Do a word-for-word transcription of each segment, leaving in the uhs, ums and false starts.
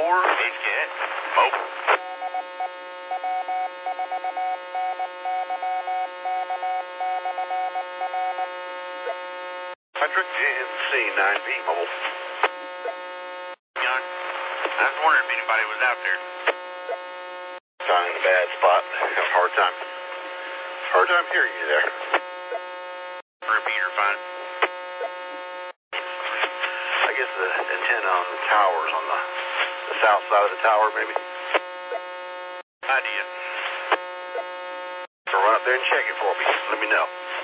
four, H-Cat, mobile. Patrick, N C nine V, mobile. John, I was wondering if anybody was out there. Kind of in a bad spot. Have a hard time. Hard time hearing you there. Repeater fine. I guess the antenna on the towers on the, the south side of the tower, maybe. Idea. So run up there and check it for me. Let me know.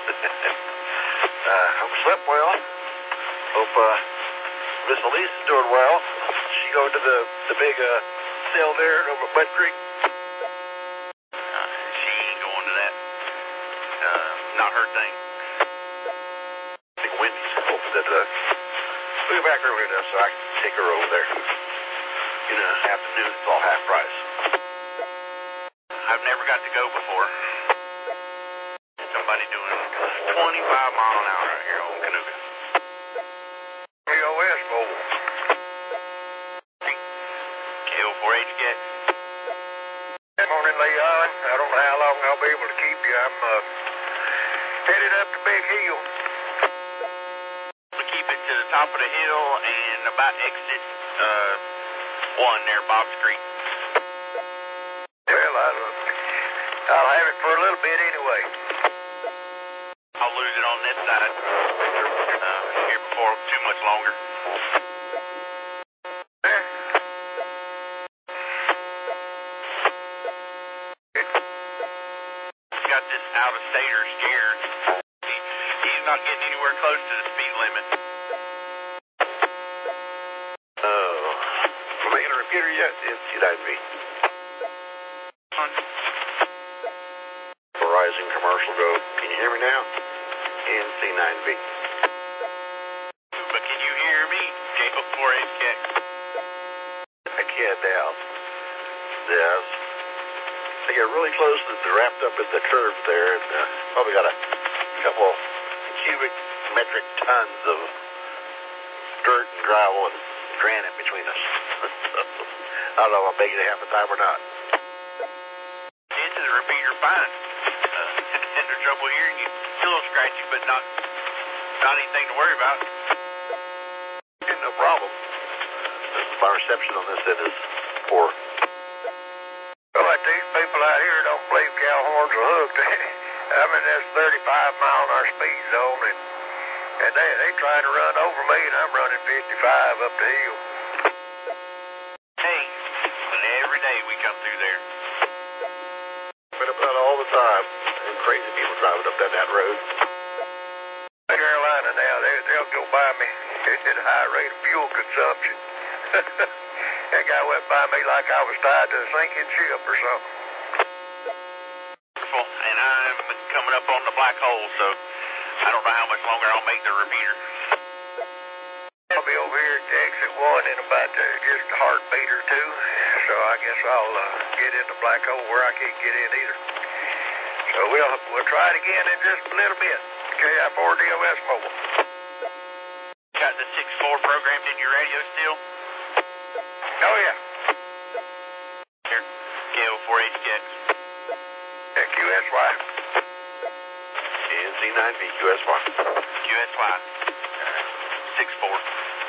uh, hope you slept well. Hope uh, Miss Elise is doing well. She going to the the big uh, sale there over at Mud Creek. Uh, she ain't going to that. Uh, not her thing. I think Wendy's hoping that uh, we'll get back early enough so I can take her over there. In the afternoon, it's all half price. I've never got to go before. Somebody doing twenty-five mile an hour out here on Canoga. K O S mobile. K O four H Cat. Good morning, Leon. I don't know how long I'll be able to keep you. I'm uh, headed up to Big Hill. We keep it to the top of the hill and about exit uh, one there, Bob's Creek. Well, I'll, I'll have it for a little bit anyway. I'll lose it on this side. Uh, here before too much longer. Eh? Got this out-of-stater scared. He, he's not getting anywhere close to the speed limit. Oh. Am I going to repeat her yet? N C nine V. Verizon commercial go. Can you hear me now? N C nine V. But can you hear me? K O four H Cat. I can't now. Yes. I get really close to the wrapped up in the curves there, and uh, probably got a couple cubic metric tons of dirt and gravel and granite between us. I don't know if I'm making it half the time or not. This is a repeater fine. Uh, had no trouble hearing you. It's a little scratchy, but not not anything to worry about. Yeah, no problem. This is my reception on this end is poor. Well, like these people out here don't believe cow horns are hooked. I mean, that's thirty-five mile an hour speed zone, and, and they they trying to run over me, and I'm running fifty-five up the hill. Hey, but every day we come through there. Been up that all the time. And crazy people driving up down that road. Carolina now, they, they'll go by me at a high rate of fuel consumption. That guy went by me like I was tied to a sinking ship or something. Wonderful. And I'm coming up on the black hole, so I don't know how much longer I'll make the repeater. I'll be over here at exit one in about uh, just a heartbeat or two, so I guess I'll uh, get in the black hole where I can't get in either. So we'll we'll try it again in just a little bit. K I four D O S mobile. Got the six four programmed in your radio still? Oh yeah. Here, K O four H Cat. Q S Y. N C nine V Q S Y. Q S Y. six four.